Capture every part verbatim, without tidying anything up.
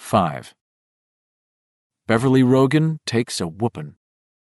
five. Beverly Rogan takes a whoopin'.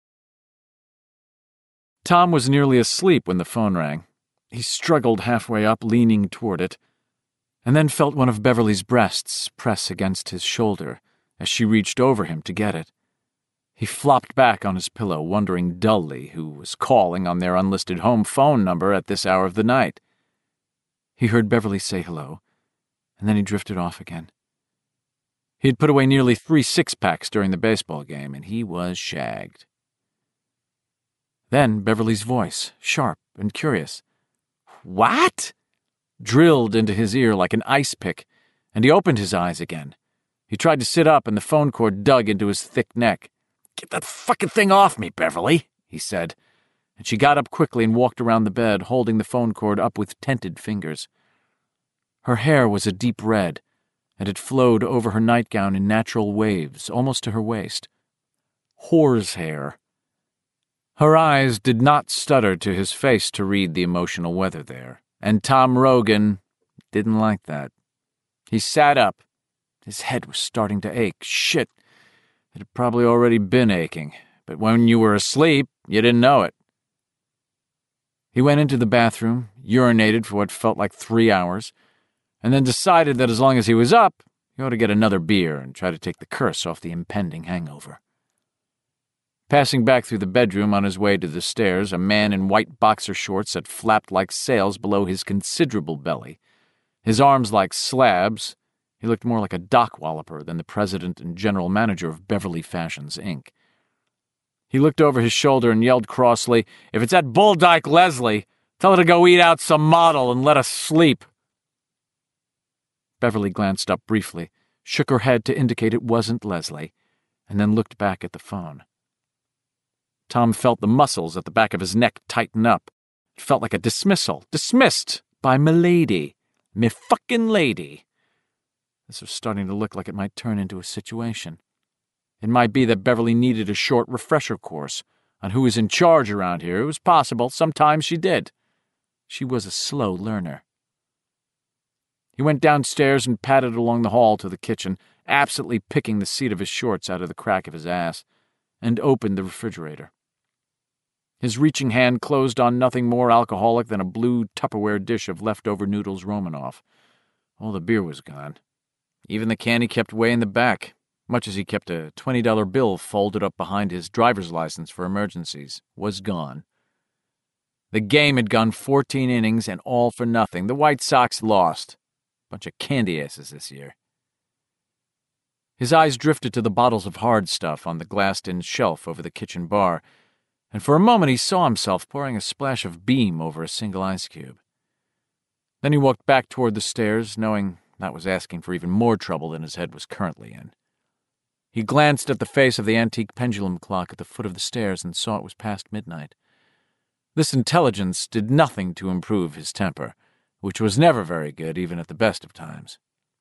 Tom was nearly asleep when the phone rang. He struggled halfway up, leaning toward it, and then felt one of Beverly's breasts press against his shoulder as she reached over him to get it. He flopped back on his pillow, wondering dully who was calling on their unlisted home phone number at this hour of the night. He heard Beverly say hello, and then he drifted off again. He had put away nearly three six-packs during the baseball game, and he was shagged. Then Beverly's voice, sharp and curious. "What?" drilled into his ear like an ice pick, and he opened his eyes again. He tried to sit up, and the phone cord dug into his thick neck. "Get that fucking thing off me, Beverly," he said, and she got up quickly and walked around the bed, holding the phone cord up with tented fingers. Her hair was a deep red, and it flowed over her nightgown in natural waves, almost to her waist. Whore's hair. Her eyes did not stutter to his face to read the emotional weather there, and Tom Rogan didn't like that. He sat up. His head was starting to ache. Shit. It had probably already been aching, but when you were asleep, you didn't know it. He went into the bathroom, urinated for what felt like three hours, and then decided that as long as he was up, he ought to get another beer and try to take the curse off the impending hangover. Passing back through the bedroom on his way to the stairs, a man in white boxer shorts that flapped like sails below his considerable belly, his arms like slabs. He looked more like a dock walloper than the president and general manager of Beverly Fashions, Incorporated. He looked over his shoulder and yelled crossly, "If it's at Bull Dyke Leslie, tell her to go eat out some model and let us sleep." Beverly glanced up briefly, shook her head to indicate it wasn't Leslie, and then looked back at the phone. Tom felt the muscles at the back of his neck tighten up. It felt like a dismissal. Dismissed by m'lady. Me fucking lady. This was starting to look like it might turn into a situation. It might be that Beverly needed a short refresher course on who was in charge around here. It was possible. Sometimes she did. She was a slow learner. He went downstairs and padded along the hall to the kitchen, absently picking the seat of his shorts out of the crack of his ass, and opened the refrigerator. His reaching hand closed on nothing more alcoholic than a blue Tupperware dish of leftover noodles Romanoff. All the beer was gone. Even the can he kept way in the back, much as he kept a twenty dollar bill folded up behind his driver's license for emergencies, was gone. The game had gone fourteen innings and all for nothing. The White Sox lost. Bunch of candy asses this year. His eyes drifted to the bottles of hard stuff on the glassed-in shelf over the kitchen bar, and for a moment he saw himself pouring a splash of beam over a single ice cube. Then he walked back toward the stairs, knowing that was asking for even more trouble than his head was currently in. He glanced at the face of the antique pendulum clock at the foot of the stairs and saw it was past midnight. This intelligence did nothing to improve his temper, which was never very good even at the best of times.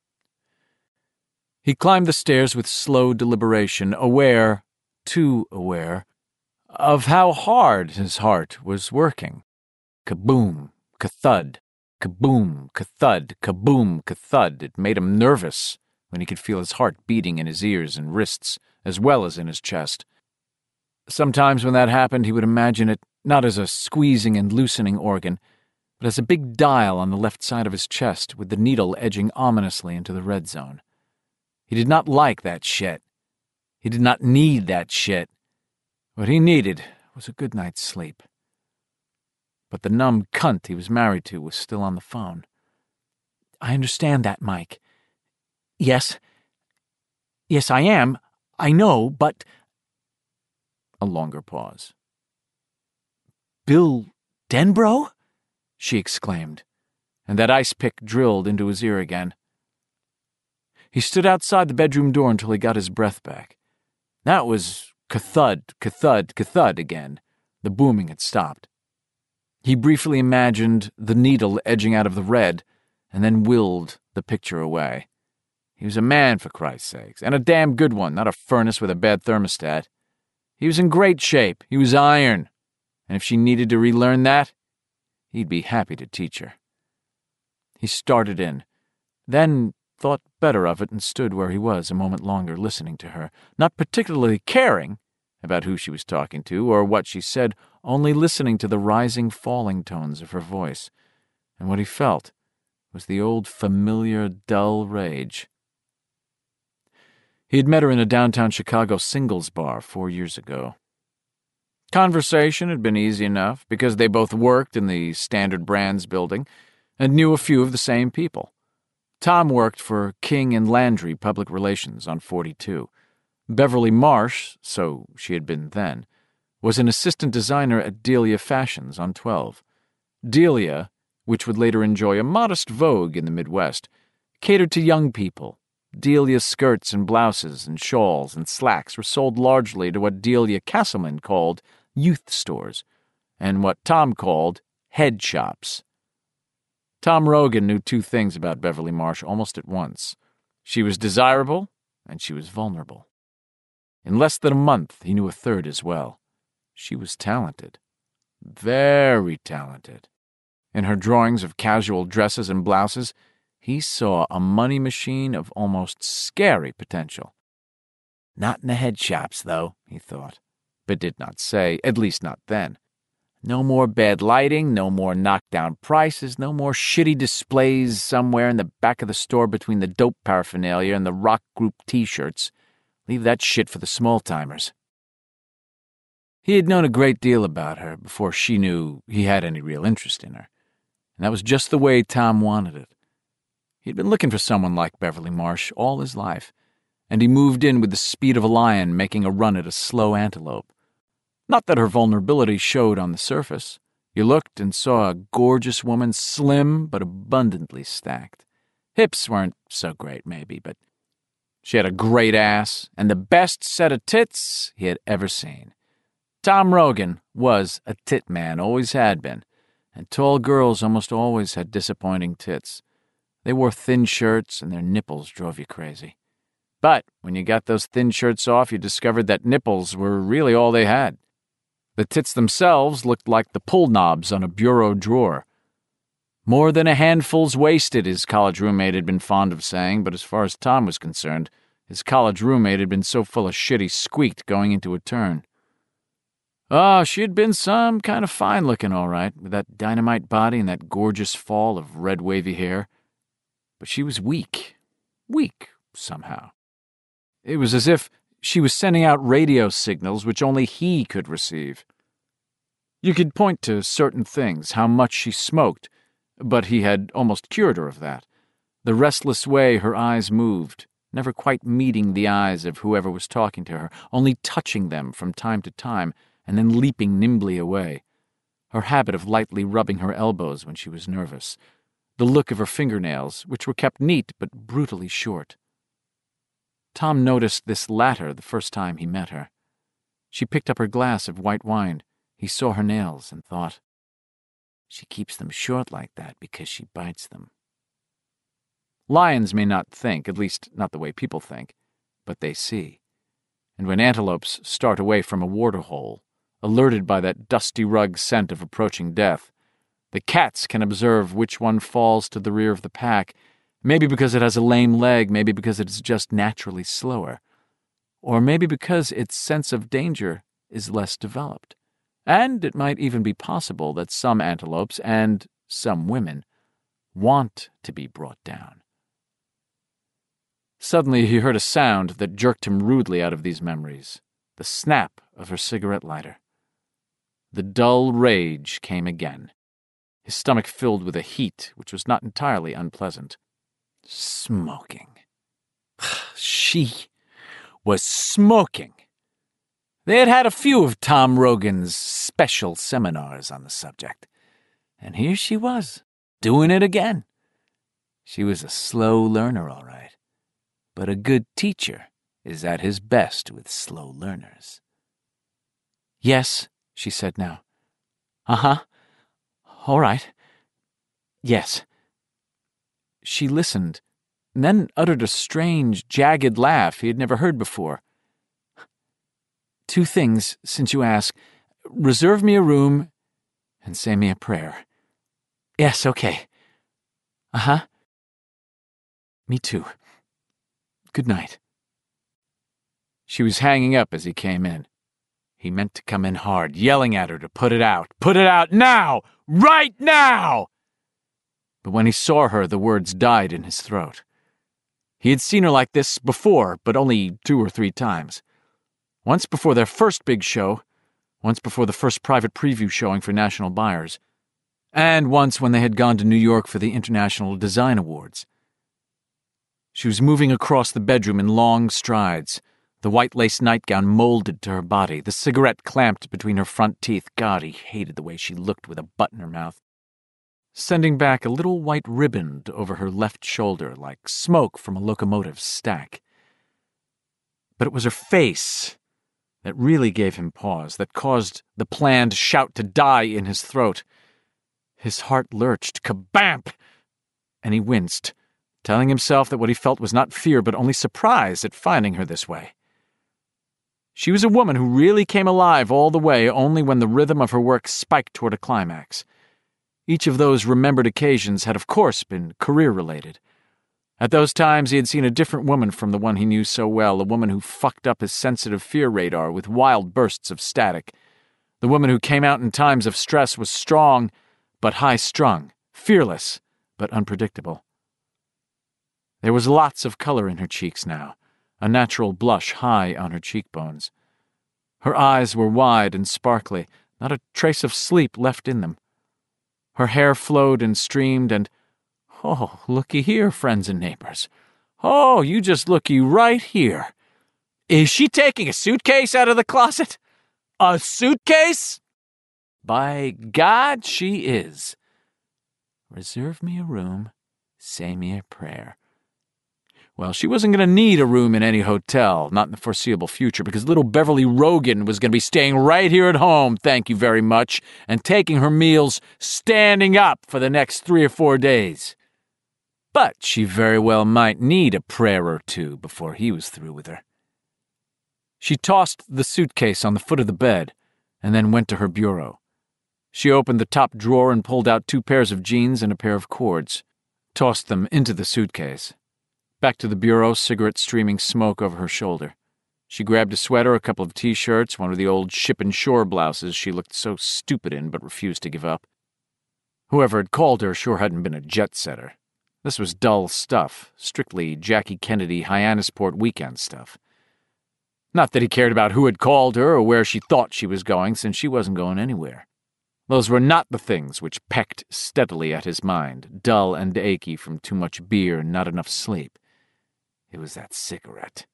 He climbed the stairs with slow deliberation, aware, too aware, of how hard his heart was working. Kaboom, kathud, kaboom, kathud, kaboom, kathud. It made him nervous when he could feel his heart beating in his ears and wrists, as well as in his chest. Sometimes when that happened, he would imagine it not as a squeezing and loosening organ, but as a big dial on the left side of his chest with the needle edging ominously into the red zone. He did not like that shit. He did not need that shit. What he needed was a good night's sleep. But the numb cunt he was married to was still on the phone. "I understand that, Mike. Yes. Yes, I am. I know, but..." A longer pause. "Bill Denbrough?" she exclaimed, and that ice pick drilled into his ear again. He stood outside the bedroom door until he got his breath back. That was kathud, kathud, kathud again. The booming had stopped. He briefly imagined the needle edging out of the red, and then willed the picture away. He was a man, for Christ's sakes, and a damn good one, not a furnace with a bad thermostat. He was in great shape. He was iron. And if she needed to relearn that, he'd be happy to teach her. He started in. Then thought better of it and stood where he was a moment longer listening to her, not particularly caring about who she was talking to or what she said, only listening to the rising, falling tones of her voice. And what he felt was the old familiar, dull rage. He had met her in a downtown Chicago singles bar four years ago. Conversation had been easy enough because they both worked in the Standard Brands building and knew a few of the same people. Tom worked for King and Landry Public Relations on forty-two. Beverly Marsh, so she had been then, was an assistant designer at Delia Fashions on twelve. Delia, which would later enjoy a modest vogue in the Midwest, catered to young people. Delia's skirts and blouses and shawls and slacks were sold largely to what Delia Castleman called youth stores, and what Tom called head shops. Tom Rogan knew two things about Beverly Marsh almost at once. She was desirable, and she was vulnerable. In less than a month, he knew a third as well. She was talented. Very talented. In her drawings of casual dresses and blouses, he saw a money machine of almost scary potential. Not in the head shops, though, he thought, but did not say, at least not then. No more bad lighting, no more knockdown prices, no more shitty displays somewhere in the back of the store between the dope paraphernalia and the rock group T-shirts. Leave that shit for the small-timers. He had known a great deal about her before she knew he had any real interest in her, and that was just the way Tom wanted it. He'd been looking for someone like Beverly Marsh all his life, and he moved in with the speed of a lion making a run at a slow antelope. Not that her vulnerability showed on the surface. You looked and saw a gorgeous woman, slim but abundantly stacked. Hips weren't so great, maybe, but she had a great ass and the best set of tits he had ever seen. Tom Rogan was a tit man, always had been, and tall girls almost always had disappointing tits. They wore thin shirts and their nipples drove you crazy. But when you got those thin shirts off, you discovered that nipples were really all they had. The tits themselves looked like the pull knobs on a bureau drawer. More than a handful's wasted, his college roommate had been fond of saying, but as far as Tom was concerned, his college roommate had been so full of shit he squeaked going into a turn. Oh, she had been some kind of fine-looking, all right, with that dynamite body and that gorgeous fall of red wavy hair. But she was weak. Weak, somehow. It was as if she was sending out radio signals which only he could receive. You could point to certain things, how much she smoked, but he had almost cured her of that. The restless way her eyes moved, never quite meeting the eyes of whoever was talking to her, only touching them from time to time, and then leaping nimbly away. Her habit of lightly rubbing her elbows when she was nervous. The look of her fingernails, which were kept neat but brutally short. Tom noticed this latter the first time he met her. She picked up her glass of white wine. He saw her nails and thought, she keeps them short like that because she bites them. Lions may not think, at least not the way people think, but they see. And when antelopes start away from a waterhole, alerted by that dusty rug scent of approaching death, the cats can observe which one falls to the rear of the pack, maybe because it has a lame leg, maybe because it's just naturally slower, or maybe because its sense of danger is less developed. And it might even be possible that some antelopes, and some women, want to be brought down. Suddenly he heard a sound that jerked him rudely out of these memories, the snap of her cigarette lighter. The dull rage came again, his stomach filled with a heat which was not entirely unpleasant. Smoking. She was smoking. They had had a few of Tom Rogan's special seminars on the subject, and here she was, doing it again. She was a slow learner, all right, but a good teacher is at his best with slow learners. Yes, she said now. Uh-huh. All right. Yes. She listened, and then uttered a strange, jagged laugh he had never heard before. Two things, since you ask. Reserve me a room and say me a prayer. Yes, okay. Uh-huh. Me too. Good night. She was hanging up as he came in. He meant to come in hard, yelling at her to put it out. Put it out now! Right now! But when he saw her, the words died in his throat. He had seen her like this before, but only two or three times. Once before their first big show, once before the first private preview showing for national buyers, and once when they had gone to New York for the International Design Awards. She was moving across the bedroom in long strides, the white lace nightgown molded to her body, the cigarette clamped between her front teeth. God, he hated the way she looked with a butt in her mouth, sending back a little white riband over her left shoulder like smoke from a locomotive stack. But it was her face that really gave him pause, that caused the planned shout to die in his throat. His heart lurched, kabamp, and he winced, telling himself that what he felt was not fear but only surprise at finding her this way. She was a woman who really came alive all the way only when the rhythm of her work spiked toward a climax. Each of those remembered occasions had of course been career-related. At those times he had seen a different woman from the one he knew so well, a woman who fucked up his sensitive fear radar with wild bursts of static. The woman who came out in times of stress was strong but high-strung, fearless but unpredictable. There was lots of color in her cheeks now, a natural blush high on her cheekbones. Her eyes were wide and sparkly, not a trace of sleep left in them. Her hair flowed and streamed, and, oh, looky here, friends and neighbors. Oh, you just looky right here. Is she taking a suitcase out of the closet? A suitcase? By God, she is. Reserve me a room, say me a prayer. Well, she wasn't going to need a room in any hotel, not in the foreseeable future, because little Beverly Rogan was going to be staying right here at home, thank you very much, and taking her meals standing up for the next three or four days. But she very well might need a prayer or two before he was through with her. She tossed the suitcase on the foot of the bed, and then went to her bureau. She opened the top drawer and pulled out two pairs of jeans and a pair of cords, tossed them into the suitcase. Back to the bureau, cigarette streaming smoke over her shoulder. She grabbed a sweater, a couple of T-shirts, one of the old ship and shore blouses she looked so stupid in but refused to give up. Whoever had called her sure hadn't been a jet-setter. This was dull stuff, strictly Jackie Kennedy Hyannisport weekend stuff. Not that he cared about who had called her or where she thought she was going, since she wasn't going anywhere. Those were not the things which pecked steadily at his mind, dull and achy from too much beer and not enough sleep. It was that cigarette.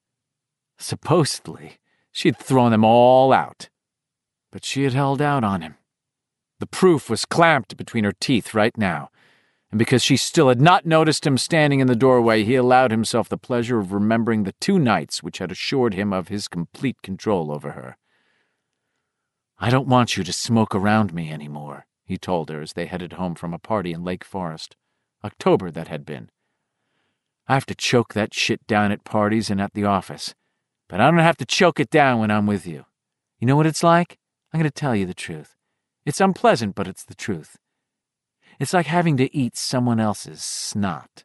Supposedly, she had thrown them all out. But she had held out on him. The proof was clamped between her teeth right now, and because she still had not noticed him standing in the doorway, he allowed himself the pleasure of remembering the two nights which had assured him of his complete control over her. I don't want you to smoke around me anymore, he told her as they headed home from a party in Lake Forest. October, that had been. I have to choke that shit down at parties and at the office, but I don't have to choke it down when I'm with you. You know what it's like? I'm going to tell you the truth. It's unpleasant, but it's the truth. It's like having to eat someone else's snot.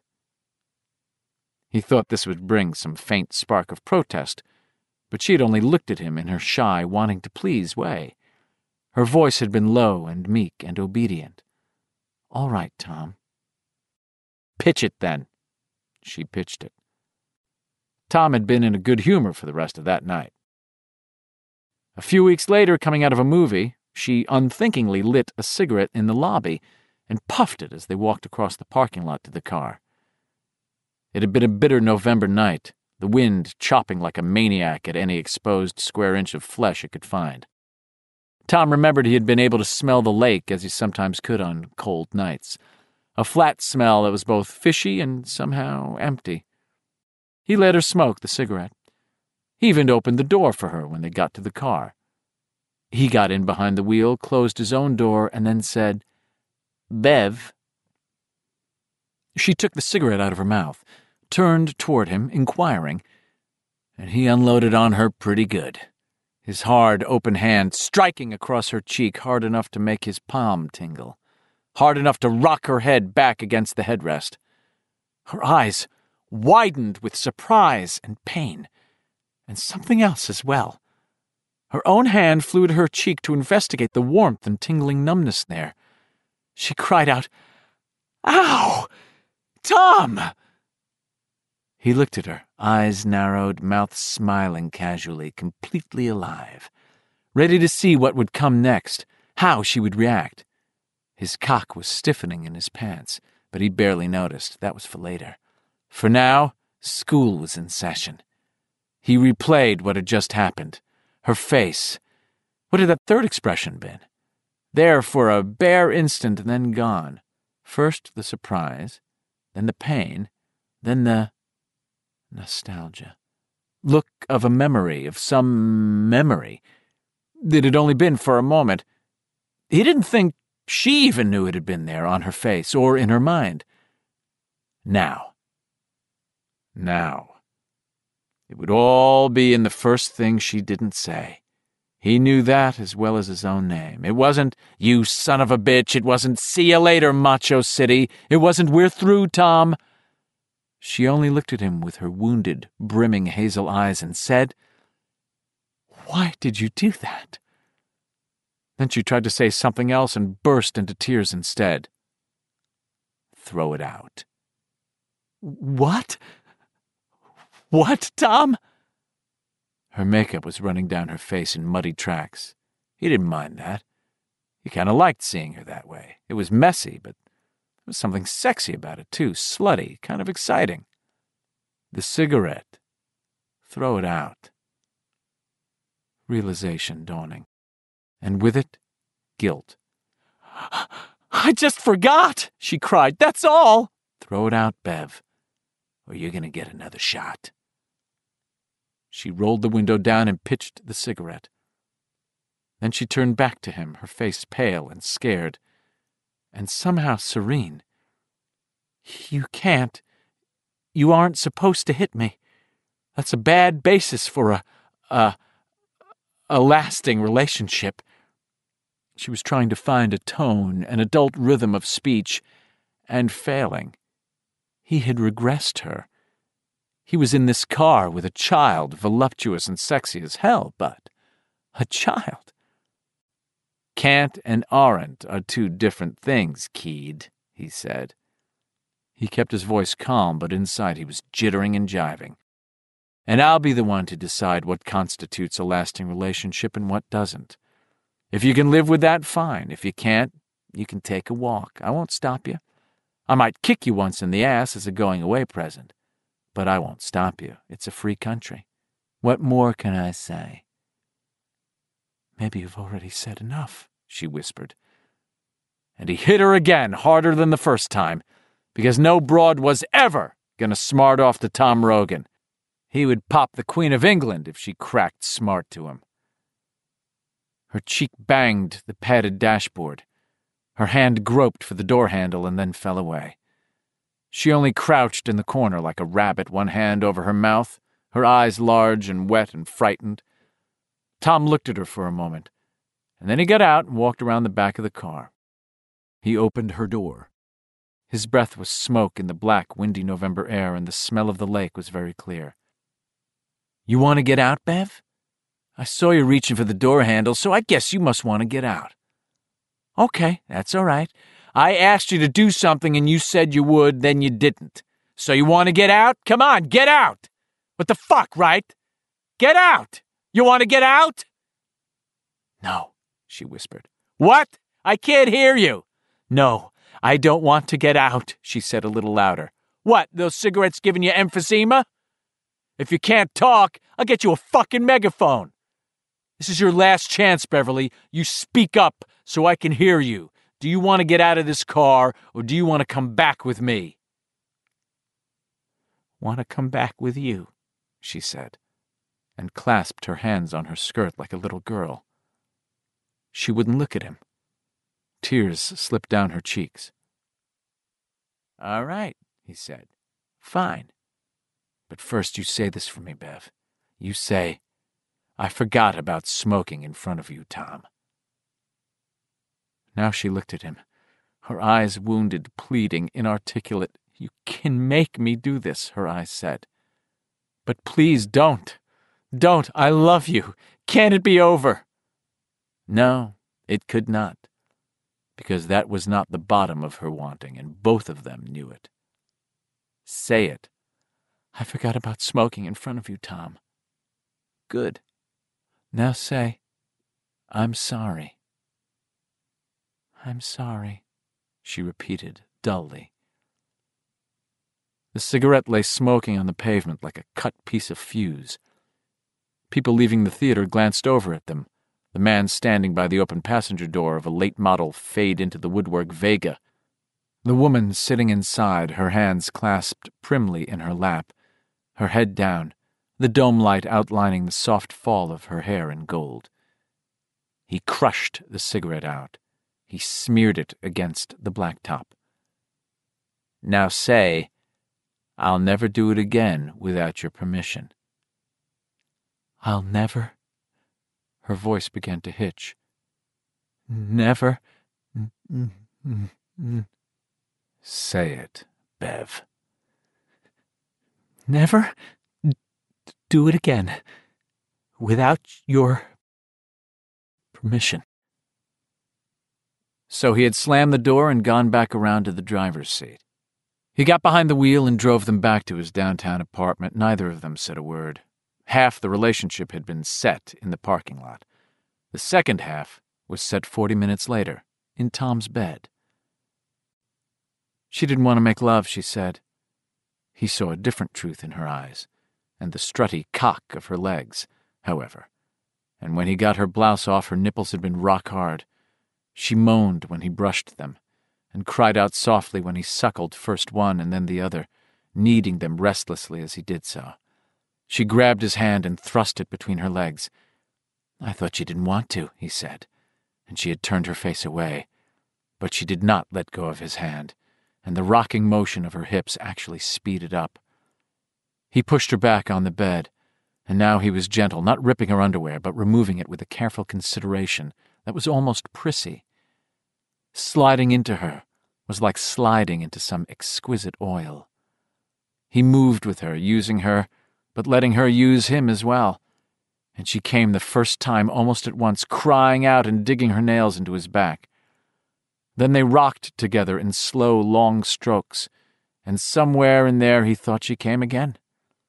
He thought this would bring some faint spark of protest, but she had only looked at him in her shy, wanting-to-please way. Her voice had been low and meek and obedient. All right, Tom. Pitch it, then. She pitched it. Tom had been in a good humor for the rest of that night. A few weeks later, coming out of a movie, she unthinkingly lit a cigarette in the lobby and puffed it as they walked across the parking lot to the car. It had been a bitter November night, the wind chopping like a maniac at any exposed square inch of flesh it could find. Tom remembered he had been able to smell the lake as he sometimes could on cold nights, a flat smell that was both fishy and somehow empty. He let her smoke the cigarette. He even opened the door for her when they got to the car. He got in behind the wheel, closed his own door, and then said, Bev. She took the cigarette out of her mouth, turned toward him, inquiring, and he unloaded on her pretty good, his hard, open hand striking across her cheek hard enough to make his palm tingle, hard enough to rock her head back against the headrest. Her eyes widened with surprise and pain, and something else as well. Her own hand flew to her cheek to investigate the warmth and tingling numbness there. She cried out, "Ow! Tom!" He looked at her, eyes narrowed, mouth smiling casually, completely alive, ready to see what would come next, how she would react. His cock was stiffening in his pants, but he barely noticed. That was for later. For now, school was in session. He replayed what had just happened. Her face. What had that third expression been? There for a bare instant and then gone. First the surprise, then the pain, then the nostalgia. Look of a memory, of some memory. It had only been for a moment. He didn't think she even knew it had been there on her face or in her mind. Now. Now. It would all be in the first thing she didn't say. He knew that as well as his own name. It wasn't, "You son of a bitch." It wasn't, "See you later, Macho City." It wasn't, "We're through, Tom." She only looked at him with her wounded, brimming hazel eyes and said, "Why did you do that?" Then she tried to say something else and burst into tears instead. "Throw it out." "What? What, Tom?" Her makeup was running down her face in muddy tracks. He didn't mind that. He kind of liked seeing her that way. It was messy, but there was something sexy about it, too. Slutty, kind of exciting. The cigarette. Throw it out. Realization dawning. And with it, guilt. "I just forgot," she cried. "That's all." "Throw it out, Bev, or you're going to get another shot." She rolled the window down and pitched the cigarette. Then she turned back to him, her face pale and scared, and somehow serene. "You can't. You aren't supposed to hit me. That's a bad basis for a, a, a lasting relationship." She was trying to find a tone, an adult rhythm of speech, and failing. He had regressed her. He was in this car with a child, voluptuous and sexy as hell, but a child. "Can't and aren't are two different things, Keed," he said. He kept his voice calm, but inside he was jittering and jiving. "And I'll be the one to decide what constitutes a lasting relationship and what doesn't. If you can live with that, fine. If you can't, you can take a walk. I won't stop you. I might kick you once in the ass as a going-away present. But I won't stop you. It's a free country. What more can I say?" "Maybe you've already said enough," she whispered. And he hit her again, harder than the first time, because no broad was ever going to smart off to Tom Rogan. He would pop the Queen of England if she cracked smart to him. Her cheek banged the padded dashboard. Her hand groped for the door handle and then fell away. She only crouched in the corner like a rabbit, one hand over her mouth, her eyes large and wet and frightened. Tom looked at her for a moment, and then he got out and walked around the back of the car. He opened her door. His breath was smoke in the black, windy November air, and the smell of the lake was very clear. "You want to get out, Bev? I saw you reaching for the door handle, so I guess you must want to get out." "Okay, that's all right. I asked you to do something and you said you would, then you didn't. So you want to get out? Come on, get out! What the fuck, right? Get out! You want to get out?" "No," she whispered. "What? I can't hear you." "No, I don't want to get out," she said a little louder. "What, those cigarettes giving you emphysema? If you can't talk, I'll get you a fucking megaphone. This is your last chance, Beverly. You speak up so I can hear you. Do you want to get out of this car, or do you want to come back with me?" "Want to come back with you," she said, and clasped her hands on her skirt like a little girl. She wouldn't look at him. Tears slipped down her cheeks. "All right," he said. "Fine. But first you say this for me, Bev. You say, 'I forgot about smoking in front of you, Tom.'" Now she looked at him, her eyes wounded, pleading, inarticulate. You can make me do this, her eyes said. But please don't. Don't. I love you. Can't it be over? No, it could not, because that was not the bottom of her wanting, and both of them knew it. Say it. I forgot about smoking in front of you, Tom. Good. Now say, I'm sorry. I'm sorry, she repeated dully. The cigarette lay smoking on the pavement like a cut piece of fuse. People leaving the theater glanced over at them, the man standing by the open passenger door of a late model fade into the woodwork Vega, the woman sitting inside, her hands clasped primly in her lap, her head down, the dome light outlining the soft fall of her hair in gold. He crushed the cigarette out. He smeared it against the blacktop. Now say, I'll never do it again without your permission. I'll never... Her voice began to hitch. Never... Say it, Bev. Never do it again without your permission. So he had slammed the door and gone back around to the driver's seat. He got behind the wheel and drove them back to his downtown apartment. Neither of them said a word. Half the relationship had been set in the parking lot. The second half was set forty minutes later, in Tom's bed. She didn't want to make love, she said. He saw a different truth in her eyes, and the strutty cock of her legs, however. And when he got her blouse off, her nipples had been rock hard. She moaned when he brushed them, and cried out softly when he suckled first one and then the other, kneading them restlessly as he did so. She grabbed his hand and thrust it between her legs. I thought you didn't want to, he said, and she had turned her face away. But she did not let go of his hand, and the rocking motion of her hips actually speeded up. He pushed her back on the bed, and now he was gentle, not ripping her underwear, but removing it with a careful consideration that was almost prissy. Sliding into her was like sliding into some exquisite oil. He moved with her, using her, but letting her use him as well, and she came the first time almost at once, crying out and digging her nails into his back. Then they rocked together in slow, long strokes, and somewhere in there he thought she came again.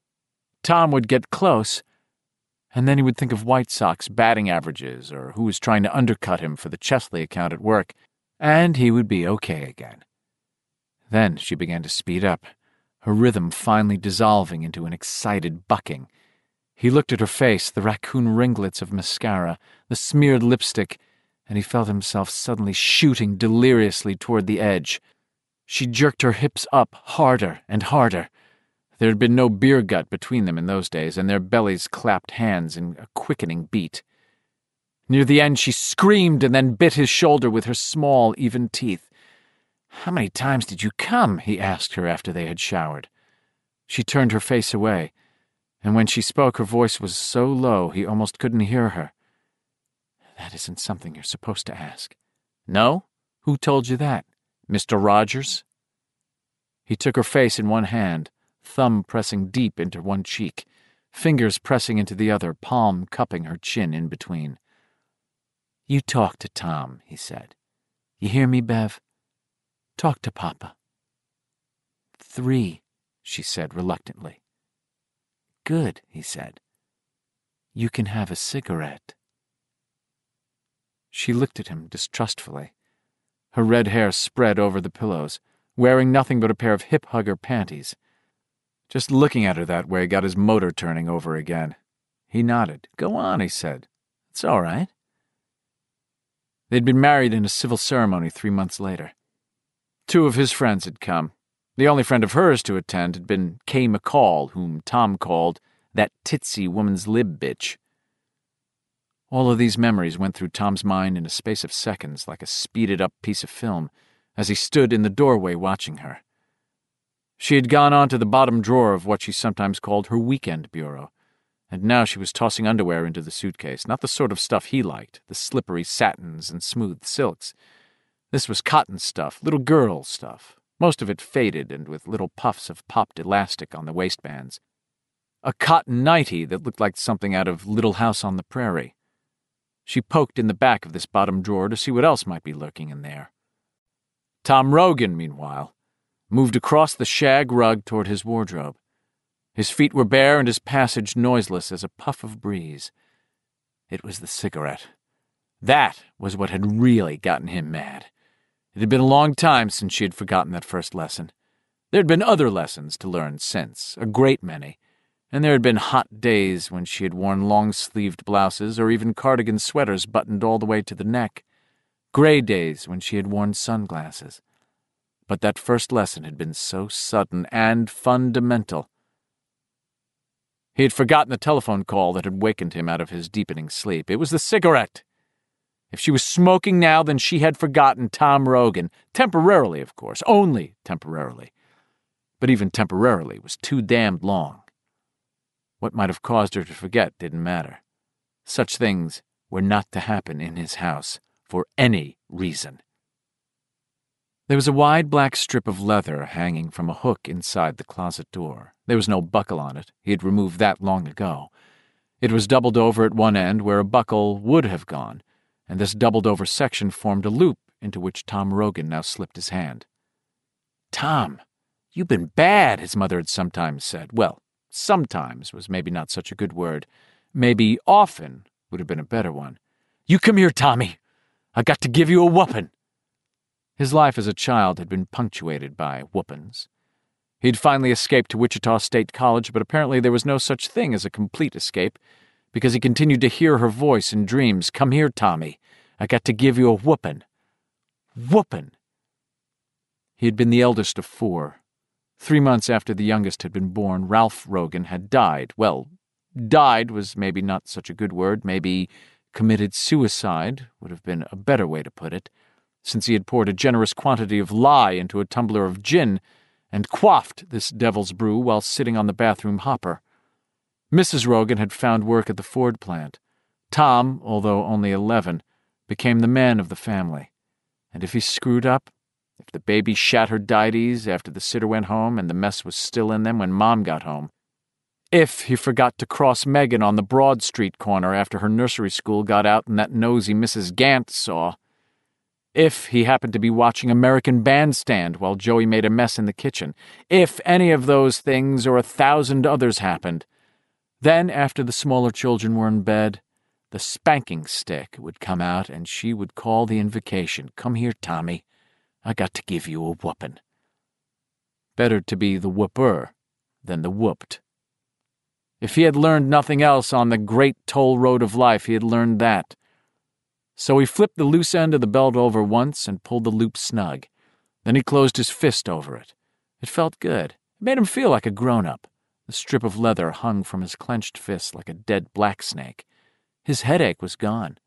Tom would get close, and then he would think of White Sox batting averages or who was trying to undercut him for the Chesley account at work, and he would be okay again. Then she began to speed up, her rhythm finally dissolving into an excited bucking. He looked at her face, the raccoon ringlets of mascara, the smeared lipstick, and he felt himself suddenly shooting deliriously toward the edge. She jerked her hips up harder and harder. There had been no beer gut between them in those days, and their bellies clapped hands in a quickening beat. Near the end she screamed and then bit his shoulder with her small, even teeth. "How many times did you come?" he asked her after they had showered. She turned her face away, and when she spoke her voice was so low he almost couldn't hear her. "That isn't something you're supposed to ask." "No? Who told you that? Mister Rogers?" He took her face in one hand, thumb pressing deep into one cheek, fingers pressing into the other, palm cupping her chin in between. "You talk to Tom," he said. "You hear me, Bev? Talk to Papa." "Three," she said reluctantly. "Good," he said. "You can have a cigarette." She looked at him distrustfully. Her red hair spread over the pillows, wearing nothing but a pair of hip-hugger panties. Just looking at her that way got his motor turning over again. He nodded. "Go on," he said. "It's all right." They'd been married in a civil ceremony three months later. Two of his friends had come. The only friend of hers to attend had been Kay McCall, whom Tom called that titsy woman's lib bitch. All of these memories went through Tom's mind in a space of seconds, like a speeded-up piece of film, as he stood in the doorway watching her. She had gone on to the bottom drawer of what she sometimes called her weekend bureau, and now she was tossing underwear into the suitcase, not the sort of stuff he liked, the slippery satins and smooth silks. This was cotton stuff, little girl stuff, most of it faded and with little puffs of popped elastic on the waistbands. A cotton nightie that looked like something out of Little House on the Prairie. She poked in the back of this bottom drawer to see what else might be lurking in there. Tom Rogan, meanwhile, moved across the shag rug toward his wardrobe. His feet were bare and his passage noiseless as a puff of breeze. It was the cigarette. That was what had really gotten him mad. It had been a long time since she had forgotten that first lesson. There had been other lessons to learn since, a great many, and there had been hot days when she had worn long-sleeved blouses or even cardigan sweaters buttoned all the way to the neck, gray days when she had worn sunglasses. But that first lesson had been so sudden and fundamental. He had forgotten the telephone call that had wakened him out of his deepening sleep. It was the cigarette. If she was smoking now, then she had forgotten Tom Rogan. Temporarily, of course. Only temporarily. But even temporarily was too damned long. What might have caused her to forget didn't matter. Such things were not to happen in his house for any reason. There was a wide black strip of leather hanging from a hook inside the closet door. There was no buckle on it. He had removed that long ago. It was doubled over at one end where a buckle would have gone, and this doubled-over section formed a loop into which Tom Rogan now slipped his hand. "Tom, you've been bad," his mother had sometimes said. Well, sometimes was maybe not such a good word. Maybe often would have been a better one. "You come here, Tommy. I got to give you a whoopin'." His life as a child had been punctuated by whoopins. He'd finally escaped to Wichita State College, but apparently there was no such thing as a complete escape, because he continued to hear her voice in dreams. "Come here, Tommy. I got to give you a whoopin'. Whoopin'." He had been the eldest of four. Three months after the youngest had been born, Ralph Rogan had died. Well, died was maybe not such a good word. Maybe committed suicide would have been a better way to put it, since he had poured a generous quantity of lye into a tumbler of gin and quaffed this devil's brew while sitting on the bathroom hopper. Missus Rogan had found work at the Ford plant. Tom, although only eleven, became the man of the family. And if he screwed up, if the baby shat her dides after the sitter went home and the mess was still in them when Mom got home, if he forgot to cross Megan on the Broad Street corner after her nursery school got out and that nosy Missus Gant saw, if he happened to be watching American Bandstand while Joey made a mess in the kitchen, if any of those things or a thousand others happened, then, after the smaller children were in bed, the spanking stick would come out and she would call the invocation, "Come here, Tommy. I got to give you a whoopin'." Better to be the whooper than the whooped. If he had learned nothing else on the great toll road of life, he had learned that. So he flipped the loose end of the belt over once and pulled the loop snug. Then he closed his fist over it. It felt good. It made him feel like a grown-up. The strip of leather hung from his clenched fist like a dead black snake. His headache was gone.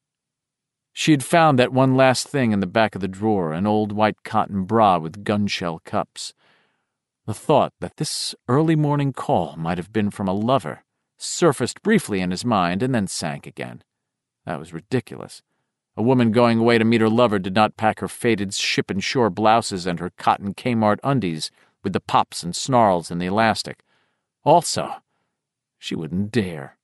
She had found that one last thing in the back of the drawer, an old white cotton bra with gunshell cups. The thought that this early morning call might have been from a lover surfaced briefly in his mind and then sank again. That was ridiculous. A woman going away to meet her lover did not pack her faded ship and shore blouses and her cotton Kmart undies with the pops and snarls and the elastic. Also, she wouldn't dare.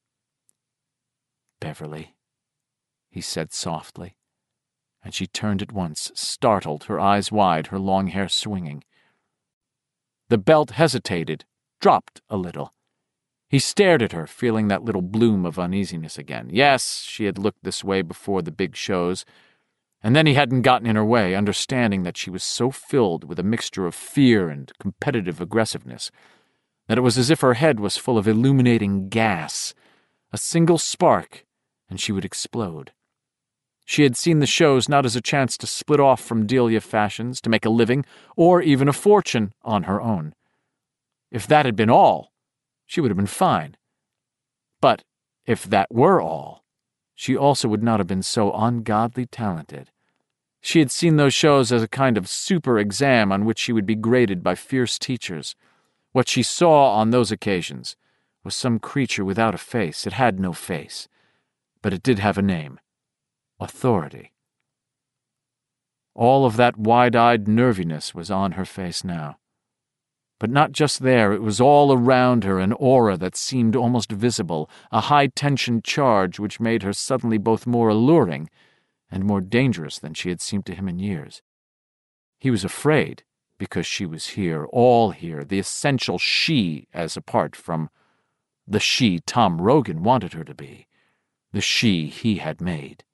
"Beverly," he said softly, and she turned at once, startled, her eyes wide, her long hair swinging. The belt hesitated, dropped a little. He stared at her, feeling that little bloom of uneasiness again. Yes, she had looked this way before the big shows, and then he hadn't gotten in her way, understanding that she was so filled with a mixture of fear and competitive aggressiveness that it was as if her head was full of illuminating gas. A single spark, and she would explode. She had seen the shows not as a chance to split off from Delia Fashions, to make a living, or even a fortune on her own. If that had been all, she would have been fine. But if that were all, she also would not have been so ungodly talented. She had seen those shows as a kind of super exam on which she would be graded by fierce teachers. What she saw on those occasions was some creature without a face. It had no face, but it did have a name. Authority. All of that wide-eyed nerviness was on her face now. But not just there, it was all around her, an aura that seemed almost visible, a high-tension charge which made her suddenly both more alluring and more dangerous than she had seemed to him in years. He was afraid, because she was here, all here, the essential she, as apart from the she Tom Rogan wanted her to be, the she he had made.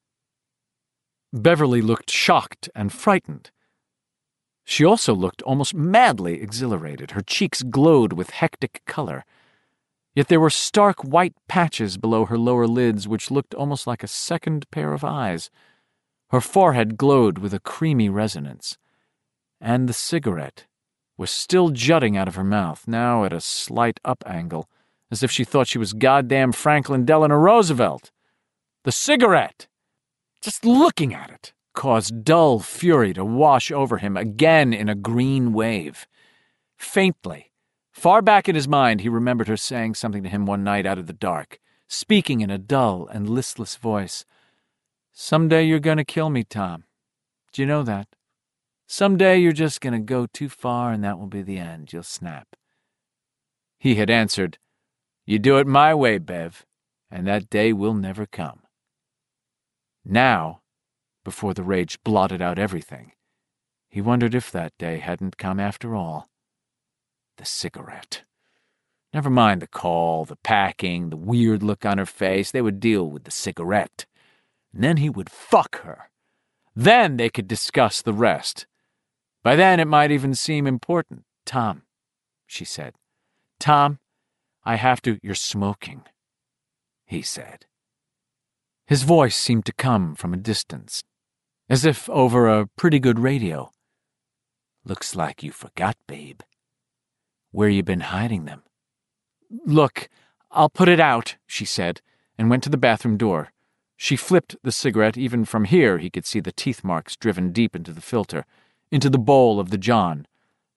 Beverly looked shocked and frightened. She also looked almost madly exhilarated. Her cheeks glowed with hectic color. Yet there were stark white patches below her lower lids which looked almost like a second pair of eyes. Her forehead glowed with a creamy resonance. And the cigarette was still jutting out of her mouth, now at a slight up angle, as if she thought she was goddamn Franklin Delano Roosevelt. The cigarette! Just looking at it caused dull fury to wash over him again in a green wave. Faintly, far back in his mind, he remembered her saying something to him one night out of the dark, speaking in a dull and listless voice. "Someday you're going to kill me, Tom. Do you know that? Someday you're just going to go too far and that will be the end. You'll snap." He had answered, "You do it my way, Bev, and that day will never come." Now, before the rage blotted out everything, he wondered if that day hadn't come after all. The cigarette. Never mind the call, the packing, the weird look on her face. They would deal with the cigarette. And then he would fuck her. Then they could discuss the rest. By then it might even seem important. "Tom," she said. "Tom, I have to—" "You're smoking," he said. His voice seemed to come from a distance, as if over a pretty good radio. "Looks like you forgot, babe. Where you been hiding them?" "Look, I'll put it out," she said, and went to the bathroom door. She flipped the cigarette. Even from here he could see the teeth marks driven deep into the filter, into the bowl of the John.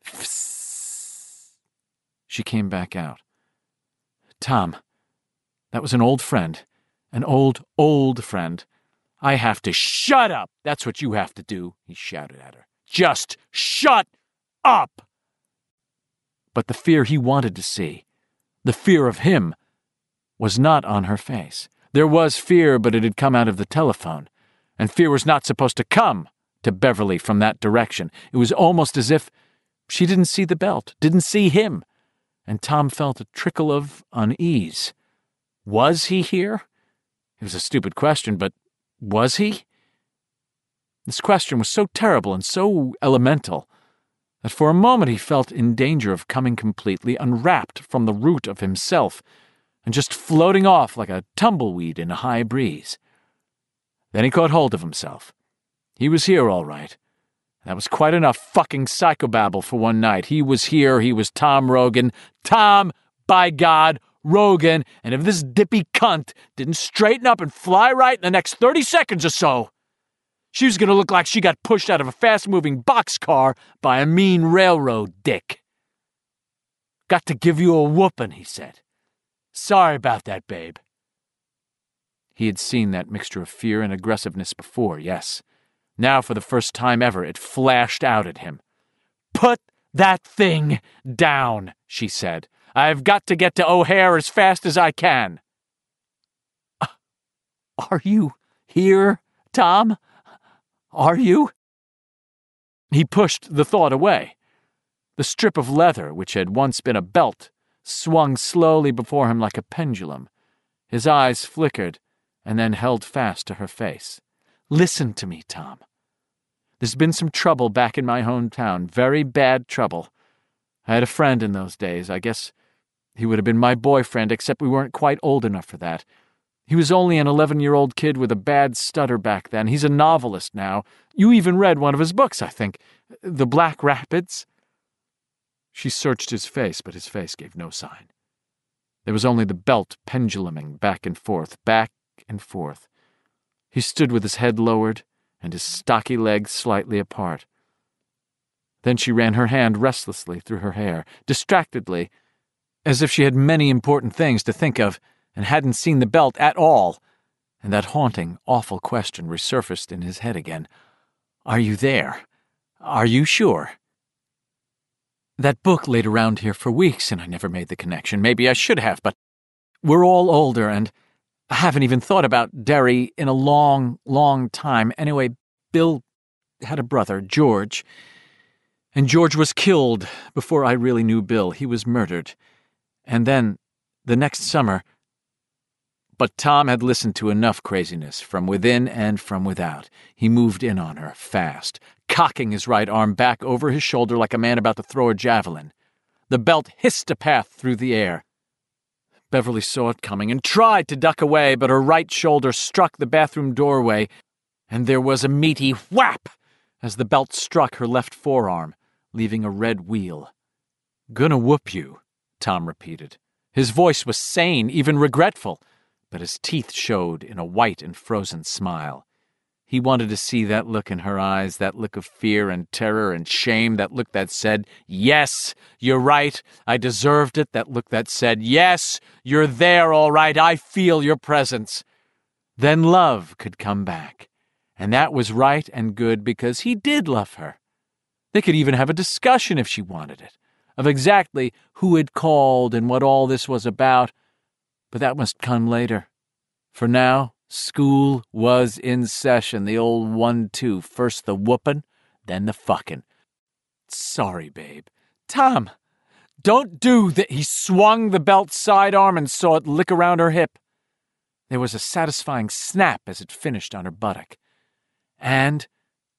Fsss. She came back out. "Tom, that was an old friend. An old, old friend. I have to—" "Shut up! That's what you have to do," he shouted at her. "Just shut up!" But the fear he wanted to see, the fear of him, was not on her face. There was fear, but it had come out of the telephone, and fear was not supposed to come to Beverly from that direction. It was almost as if she didn't see the belt, didn't see him, and Tom felt a trickle of unease. Was he here? It was a stupid question, but was he? This question was so terrible and so elemental that for a moment he felt in danger of coming completely unwrapped from the root of himself and just floating off like a tumbleweed in a high breeze. Then he caught hold of himself. He was here, all right. That was quite enough fucking psychobabble for one night. He was here, he was Tom Rogan. Tom, by God, Rogan, and if this dippy cunt didn't straighten up and fly right in the next thirty seconds or so, she was going to look like she got pushed out of a fast-moving boxcar by a mean railroad dick. "Got to give you a whooping," he said. "Sorry about that, babe." He had seen that mixture of fear and aggressiveness before, yes. Now, for the first time ever, it flashed out at him. "Put that thing down," she said. "I've got to get to O'Hare as fast as I can." Uh, "Are you here, Tom? Are you?" He pushed the thought away. The strip of leather, which had once been a belt, swung slowly before him like a pendulum. His eyes flickered and then held fast to her face. "Listen to me, Tom. There's been some trouble back in my hometown, very bad trouble. I had a friend in those days. I guess he would have been my boyfriend, except we weren't quite old enough for that. He was only an eleven-year-old kid with a bad stutter back then. He's a novelist now. You even read one of his books, I think. The Black Rapids." She searched his face, but his face gave no sign. There was only the belt penduluming back and forth, back and forth. He stood with his head lowered and his stocky legs slightly apart. Then she ran her hand restlessly through her hair, distractedly, as if she had many important things to think of and hadn't seen the belt at all, and that haunting, awful question resurfaced in his head again. Are you there? Are you sure? That book laid around here for weeks, and I never made the connection. Maybe I should have, but we're all older, and I haven't even thought about Derry in a long, long time. Anyway, Bill had a brother, George, and George was killed before I really knew Bill. He was murdered. And then, the next summer... But Tom had listened to enough craziness, from within and from without. He moved in on her, fast, cocking his right arm back over his shoulder like a man about to throw a javelin. The belt hissed a path through the air. Beverly saw it coming and tried to duck away, but her right shoulder struck the bathroom doorway, and there was a meaty whap as the belt struck her left forearm, leaving a red wheal. "Gonna whoop you," Tom repeated. His voice was sane, even regretful, but his teeth showed in a white and frozen smile. He wanted to see that look in her eyes, that look of fear and terror and shame, that look that said, "Yes, you're right, I deserved it," that look that said, "Yes, you're there, all right, I feel your presence." Then love could come back, and that was right and good because he did love her. They could even have a discussion if she wanted it, of exactly who had called and what all this was about, but that must come later. For now, school was in session, the old one-two, first the whoopin', then the fucking. "Sorry, babe." "Tom, don't do that." He swung the belt sidearm and saw it lick around her hip. There was a satisfying snap as it finished on her buttock. And,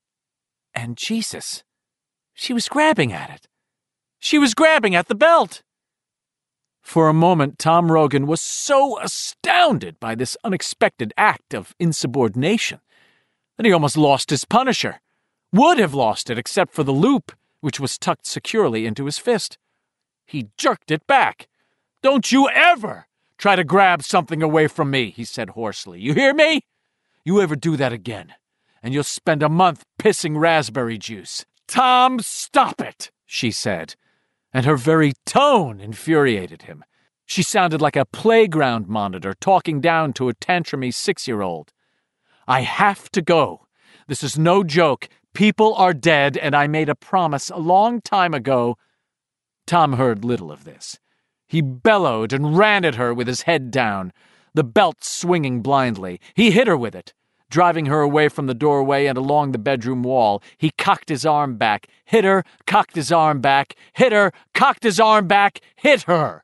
and Jesus, she was grabbing at it. She was grabbing at the belt. For a moment, Tom Rogan was so astounded by this unexpected act of insubordination that he almost lost his Punisher. Would have lost it except for the loop, which was tucked securely into his fist. He jerked it back. "Don't you ever try to grab something away from me," he said hoarsely. "You hear me? You ever do that again, and you'll spend a month pissing raspberry juice." "Tom, stop it," she said, and her very tone infuriated him. She sounded like a playground monitor talking down to a tantrumy six-year-old. "I have to go. This is no joke. People are dead, and I made a promise a long time ago." Tom heard little of this. He bellowed and ran at her with his head down, the belt swinging blindly. He hit her with it, driving her away from the doorway and along the bedroom wall. He cocked his arm back, hit her, cocked his arm back, hit her, cocked his arm back, hit her.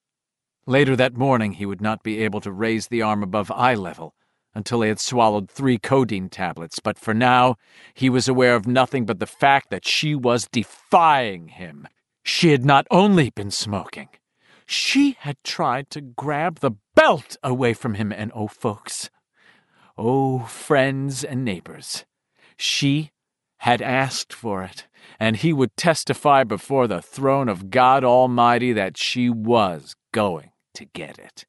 Later that morning, he would not be able to raise the arm above eye level until he had swallowed three codeine tablets, but for now, he was aware of nothing but the fact that she was defying him. She had not only been smoking, she had tried to grab the belt away from him, and oh, folks, oh, friends and neighbors, she had asked for it, and he would testify before the throne of God Almighty that she was going to get it.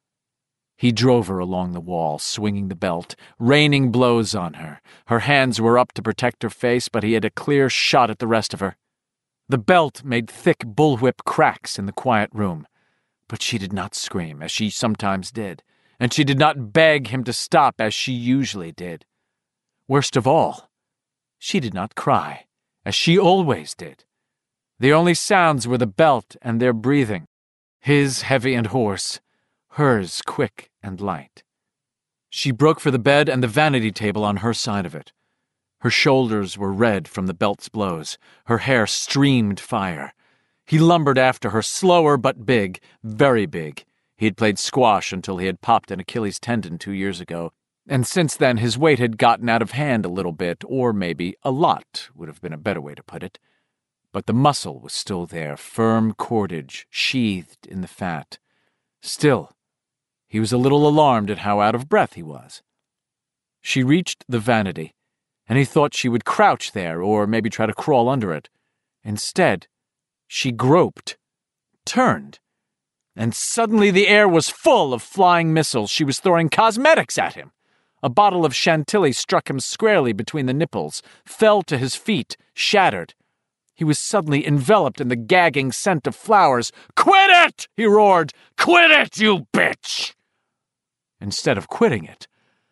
He drove her along the wall, swinging the belt, raining blows on her. Her hands were up to protect her face, but he had a clear shot at the rest of her. The belt made thick bullwhip cracks in the quiet room, but she did not scream, as she sometimes did, and she did not beg him to stop, as she usually did. Worst of all, she did not cry, as she always did. The only sounds were the belt and their breathing, his heavy and hoarse, hers quick and light. She broke for the bed and the vanity table on her side of it. Her shoulders were red from the belt's blows. Her hair streamed fire. He lumbered after her, slower but big, very big. He had played squash until he had popped an Achilles tendon two years ago, and since then his weight had gotten out of hand a little bit, or maybe a lot would have been a better way to put it. But the muscle was still there, firm cordage, sheathed in the fat. Still, he was a little alarmed at how out of breath he was. She reached the vanity, and he thought she would crouch there or maybe try to crawl under it. Instead, she groped, turned, and suddenly the air was full of flying missiles. She was throwing cosmetics at him. A bottle of Chantilly struck him squarely between the nipples, fell to his feet, shattered. He was suddenly enveloped in the gagging scent of flowers. "Quit it!" he roared. "Quit it, you bitch!" Instead of quitting it,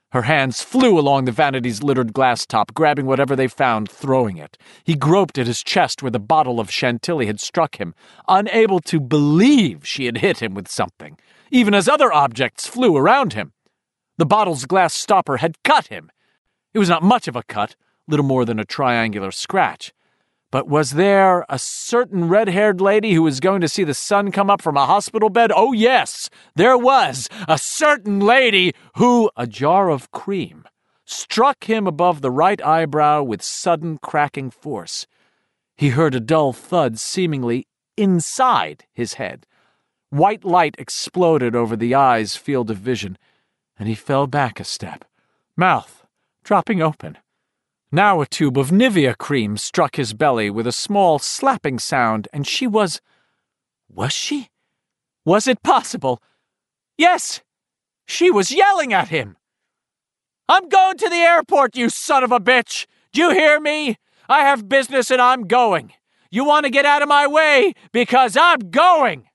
Her hands flew along the vanity's littered glass top, grabbing whatever they found, throwing it. He groped at his chest where the bottle of Chantilly had struck him, unable to believe she had hit him with something, even as other objects flew around him. The bottle's glass stopper had cut him. It was not much of a cut, little more than a triangular scratch. But was there a certain red-haired lady who was going to see the sun come up from a hospital bed? Oh, yes, there was a certain lady who, a jar of cream, struck him above the right eyebrow with sudden cracking force. He heard a dull thud seemingly inside his head. White light exploded over the eye's field of vision, and he fell back a step, mouth dropping open. Now a tube of Nivea cream struck his belly with a small slapping sound, and she was... Was she? Was it possible? Yes! She was yelling at him! "I'm going to the airport, you son of a bitch! Do you hear me? I have business and I'm going. You want to get out of my way? Because I'm going!"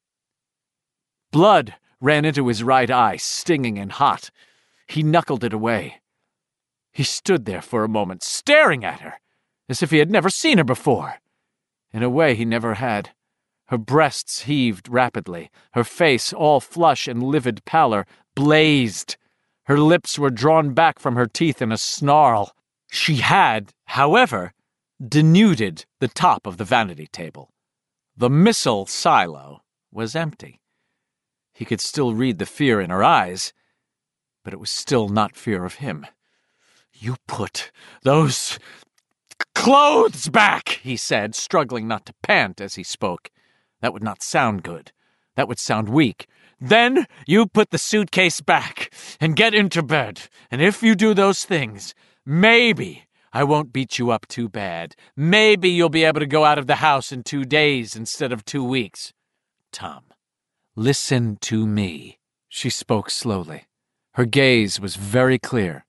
Blood ran into his right eye, stinging and hot. He knuckled it away. He stood there for a moment, staring at her, as if he had never seen her before. In a way he never had. Her breasts heaved rapidly. Her face, all flush and livid pallor, blazed. Her lips were drawn back from her teeth in a snarl. She had, however, denuded the top of the vanity table. The missile silo was empty. He could still read the fear in her eyes, but it was still not fear of him. "You put those clothes back," he said, struggling not to pant as he spoke. That would not sound good. That would sound weak. "Then you put the suitcase back and get into bed. And if you do those things, maybe I won't beat you up too bad. Maybe you'll be able to go out of the house in two days instead of two weeks. Tom, listen to me." She spoke slowly. Her gaze was very clear.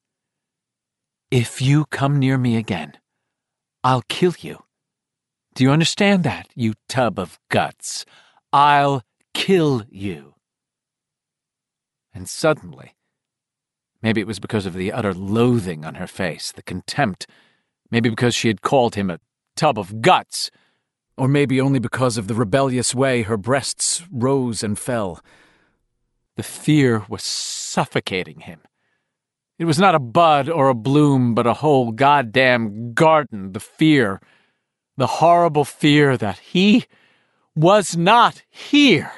"If you come near me again, I'll kill you. Do you understand that, you tub of guts? I'll kill you." And suddenly, maybe it was because of the utter loathing on her face, the contempt, maybe because she had called him a tub of guts, or maybe only because of the rebellious way her breasts rose and fell, the fear was suffocating him. It was not a bud or a bloom, but a whole goddamn garden, the fear, the horrible fear that he was not here.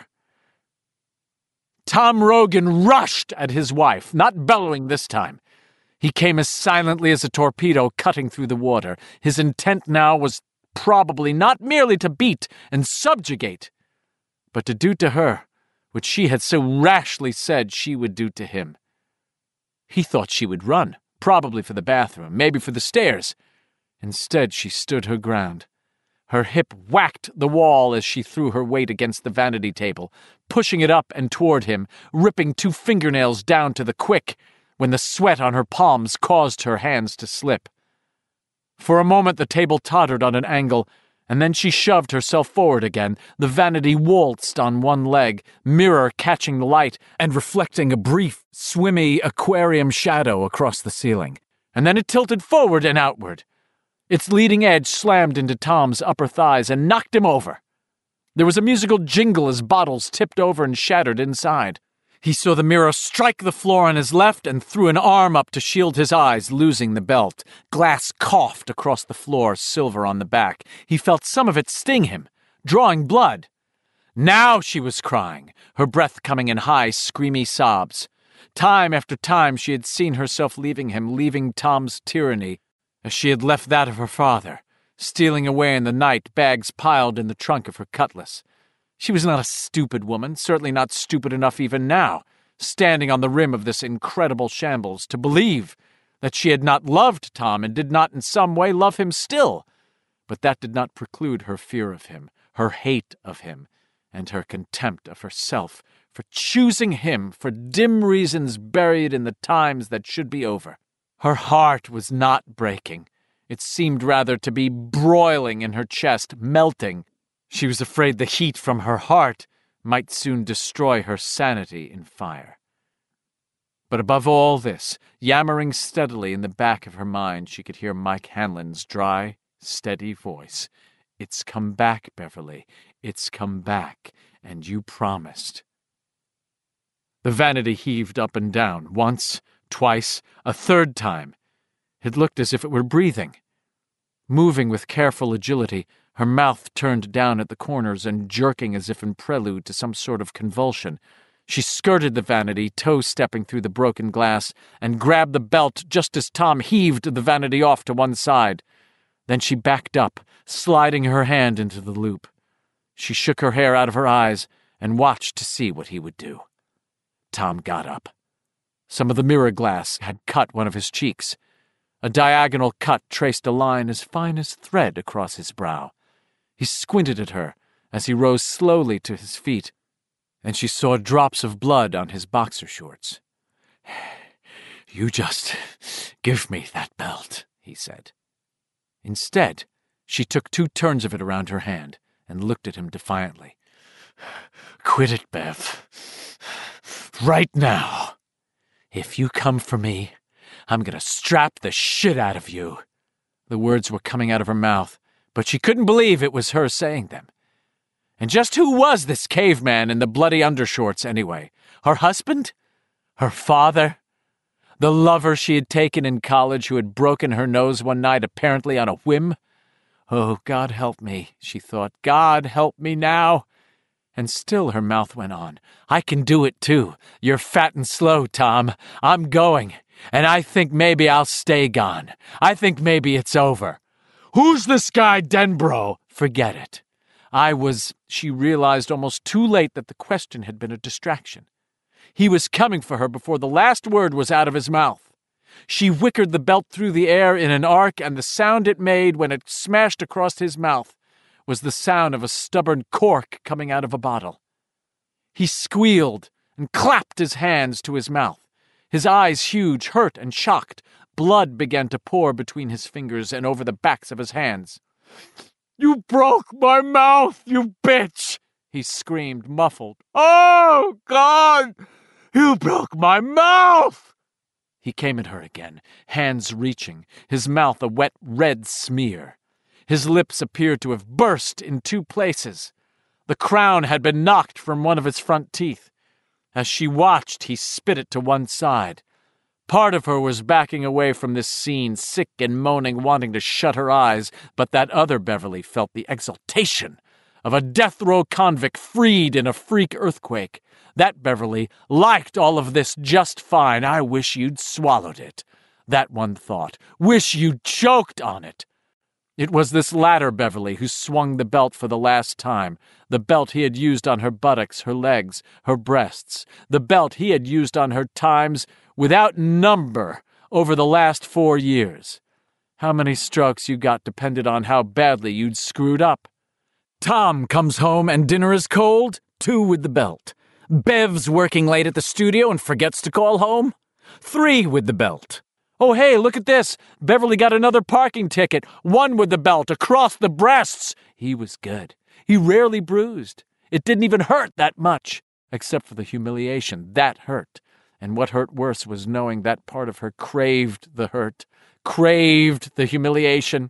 Tom Rogan rushed at his wife, not bellowing this time. He came as silently as a torpedo cutting through the water. His intent now was probably not merely to beat and subjugate, but to do to her what she had so rashly said she would do to him. He thought she would run, probably for the bathroom, maybe for the stairs. Instead, she stood her ground. Her hip whacked the wall as she threw her weight against the vanity table, pushing it up and toward him, ripping two fingernails down to the quick, when the sweat on her palms caused her hands to slip. For a moment the table tottered on an angle, and then she shoved herself forward again. The vanity waltzed on one leg, mirror catching the light and reflecting a brief, swimmy aquarium shadow across the ceiling. And then it tilted forward and outward. Its leading edge slammed into Tom's upper thighs and knocked him over. There was a musical jingle as bottles tipped over and shattered inside. He saw the mirror strike the floor on his left and threw an arm up to shield his eyes, losing the belt. Glass coughed across the floor, silver on the back. He felt some of it sting him, drawing blood. Now she was crying, her breath coming in high, screamy sobs. Time after time she had seen herself leaving him, leaving Tom's tyranny, as she had left that of her father, stealing away in the night, bags piled in the trunk of her cutlass. She was not a stupid woman, certainly not stupid enough even now, standing on the rim of this incredible shambles, to believe that she had not loved Tom and did not in some way love him still. But that did not preclude her fear of him, her hate of him, and her contempt of herself for choosing him for dim reasons buried in the times that should be over. Her heart was not breaking. It seemed rather to be broiling in her chest, melting. She was afraid the heat from her heart might soon destroy her sanity in fire. But above all this, yammering steadily in the back of her mind, she could hear Mike Hanlon's dry, steady voice. "It's come back, Beverly. It's come back, and you promised." The vanity heaved up and down, once, twice, a third time. It looked as if it were breathing. Moving with careful agility, her mouth turned down at the corners and jerking as if in prelude to some sort of convulsion, she skirted the vanity, toe-stepping through the broken glass, and grabbed the belt just as Tom heaved the vanity off to one side. Then she backed up, sliding her hand into the loop. She shook her hair out of her eyes and watched to see what he would do. Tom got up. Some of the mirror glass had cut one of his cheeks. A diagonal cut traced a line as fine as thread across his brow. He squinted at her as he rose slowly to his feet, and she saw drops of blood on his boxer shorts. "You just give me that belt," he said. Instead, she took two turns of it around her hand and looked at him defiantly. "Quit it, Bev. Right now. If you come for me, I'm going to strap the shit out of you." The words were coming out of her mouth, but she couldn't believe it was her saying them. And just who was this caveman in the bloody undershorts, anyway? Her husband? Her father? The lover she had taken in college who had broken her nose one night apparently on a whim? Oh, God help me, she thought. God help me now. And still her mouth went on. "I can do it, too. You're fat and slow, Tom. I'm going. And I think maybe I'll stay gone. I think maybe it's over. Who's this guy Denbrough? Forget it." I was, she realized almost too late that the question had been a distraction. He was coming for her before the last word was out of his mouth. She whickered the belt through the air in an arc, and the sound it made when it smashed across his mouth was the sound of a stubborn cork coming out of a bottle. He squealed and clapped his hands to his mouth. His eyes huge, hurt and shocked. Blood began to pour between his fingers and over the backs of his hands. "You broke my mouth, you bitch!" he screamed, muffled. "Oh, God! You broke my mouth!" He came at her again, hands reaching, his mouth a wet red smear. His lips appeared to have burst in two places. The crown had been knocked from one of his front teeth. As she watched, he spit it to one side. Part of her was backing away from this scene, sick and moaning, wanting to shut her eyes, but that other Beverly felt the exultation of a death row convict freed in a freak earthquake. That Beverly liked all of this just fine. "I wish you'd swallowed it," that one thought. "Wish you'd choked on it." It was this latter Beverly who swung the belt for the last time, the belt he had used on her buttocks, her legs, her breasts, the belt he had used on her times without number over the last four years. How many strokes you got depended on how badly you'd screwed up. Tom comes home and dinner is cold, two with the belt. Bev's working late at the studio and forgets to call home, three with the belt. Oh, hey, look at this. Beverly got another parking ticket, one with the belt, across the breasts. He was good. He rarely bruised. It didn't even hurt that much, except for the humiliation. That hurt. And what hurt worse was knowing that part of her craved the hurt, craved the humiliation.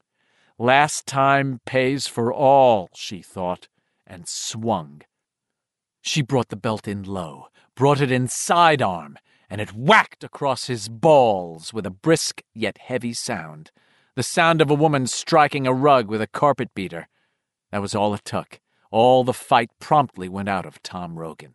Last time pays for all, she thought, and swung. She brought the belt in low, brought it in sidearm, and it whacked across his balls with a brisk yet heavy sound, the sound of a woman striking a rug with a carpet beater. That was all it took. All the fight promptly went out of Tom Rogan.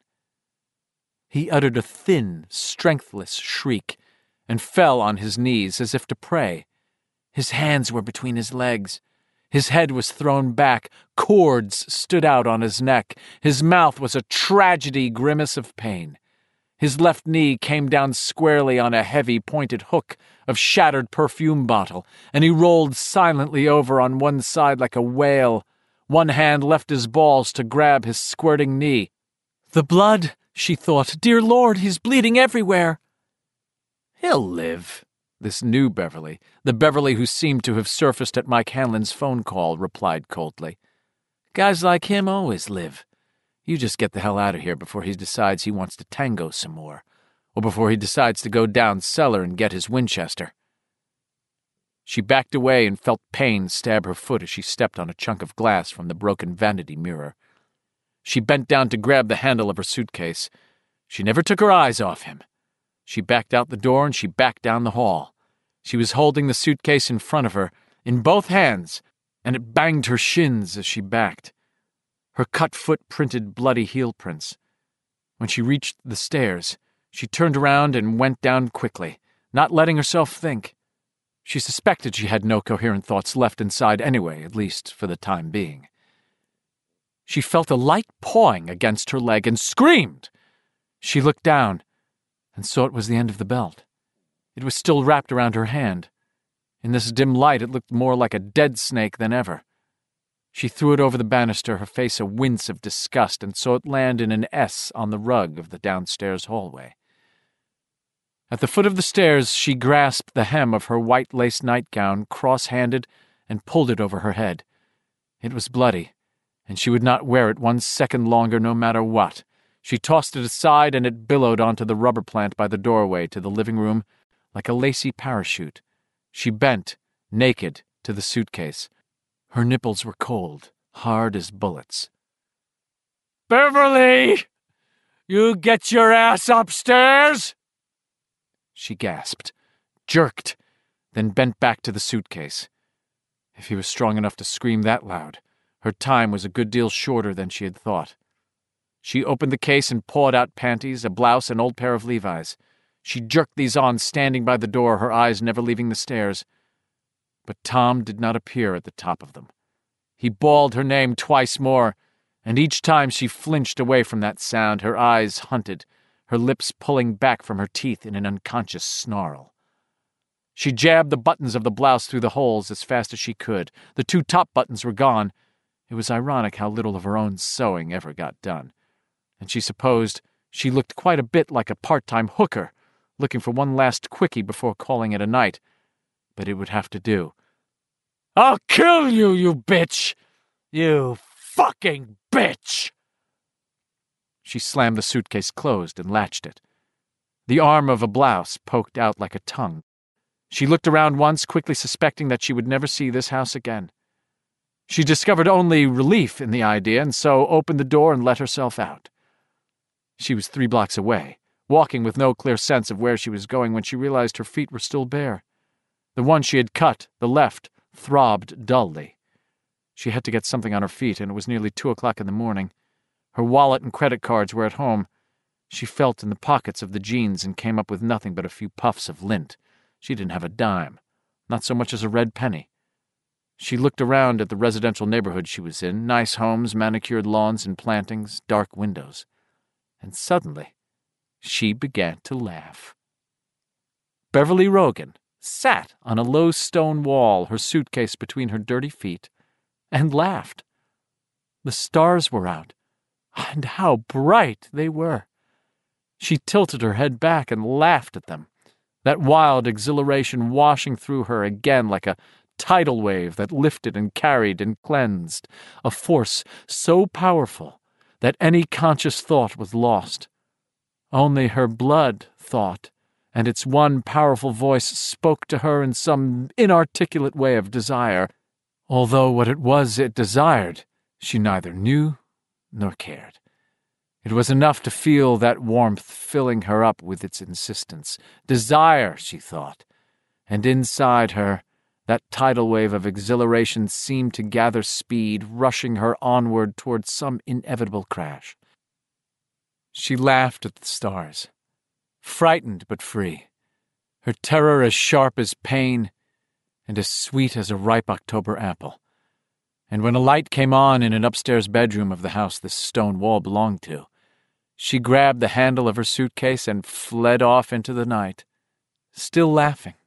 He uttered a thin, strengthless shriek and fell on his knees as if to pray. His hands were between his legs. His head was thrown back. Cords stood out on his neck. His mouth was a tragedy grimace of pain. His left knee came down squarely on a heavy, pointed hook of shattered perfume bottle, and he rolled silently over on one side like a whale. One hand left his balls to grab his squirting knee. The blood, she thought. Dear Lord, he's bleeding everywhere. He'll live. This new Beverly, the Beverly who seemed to have surfaced at Mike Hanlon's phone call, replied coldly. Guys like him always live. You just get the hell out of here before he decides he wants to tango some more. or before he decides to go down cellar and get his Winchester. She backed away and felt pain stab her foot as she stepped on a chunk of glass from the broken vanity mirror. She bent down to grab the handle of her suitcase. She never took her eyes off him. She backed out the door and she backed down the hall. She was holding the suitcase in front of her, in both hands, and it banged her shins as she backed. Her cut foot printed bloody heel prints. When she reached the stairs, she turned around and went down quickly, not letting herself think. She suspected she had no coherent thoughts left inside anyway, at least for the time being. She felt a light pawing against her leg and screamed. She looked down and saw it was the end of the belt. It was still wrapped around her hand. In this dim light, it looked more like a dead snake than ever. She threw it over the banister, her face a wince of disgust, and saw it land in an S on the rug of the downstairs hallway. At the foot of the stairs, she grasped the hem of her white lace nightgown cross-handed and pulled it over her head. It was bloody, and she would not wear it one second longer no matter what. She tossed it aside, and it billowed onto the rubber plant by the doorway to the living room like a lacy parachute. She bent, naked, to the suitcase. Her nipples were cold, hard as bullets. "Beverly! You get your ass upstairs!" She gasped, jerked, then bent back to the suitcase. If he was strong enough to scream that loud, her time was a good deal shorter than she had thought. She opened the case and pawed out panties, a blouse, an old pair of Levi's. She jerked these on, standing by the door, her eyes never leaving the stairs. But Tom did not appear at the top of them. He bawled her name twice more, and each time she flinched away from that sound, her eyes hunted, her lips pulling back from her teeth in an unconscious snarl. She jabbed the buttons of the blouse through the holes as fast as she could. The two top buttons were gone. It was ironic how little of her own sewing ever got done, and she supposed she looked quite a bit like a part-time hooker, looking for one last quickie before calling it a night. But it would have to do. "I'll kill you, you bitch! You fucking bitch!" She slammed the suitcase closed and latched it. The arm of a blouse poked out like a tongue. She looked around once, quickly suspecting that she would never see this house again. She discovered only relief in the idea, and so opened the door and let herself out. She was three blocks away, walking with no clear sense of where she was going when she realized her feet were still bare. The one she had cut, the left, throbbed dully. She had to get something on her feet, and it was nearly two o'clock in the morning. Her wallet and credit cards were at home. She felt in the pockets of the jeans and came up with nothing but a few puffs of lint. She didn't have a dime, not so much as a red penny. She looked around at the residential neighborhood she was in, nice homes, manicured lawns and plantings, dark windows. And suddenly, she began to laugh. Beverly Rogan sat on a low stone wall, her suitcase between her dirty feet, and laughed. The stars were out, and how bright they were. She tilted her head back and laughed at them, that wild exhilaration washing through her again like a tidal wave that lifted and carried and cleansed, a force so powerful that any conscious thought was lost. Only her blood thought, and its one powerful voice spoke to her in some inarticulate way of desire, although what it was it desired she neither knew nor cared. It was enough to feel that warmth filling her up with its insistence. Desire, she thought, and inside her that tidal wave of exhilaration seemed to gather speed, rushing her onward towards some inevitable crash. She laughed at the stars, frightened but free, her terror as sharp as pain and as sweet as a ripe October apple. And when a light came on in an upstairs bedroom of the house this stone wall belonged to, she grabbed the handle of her suitcase and fled off into the night, still laughing.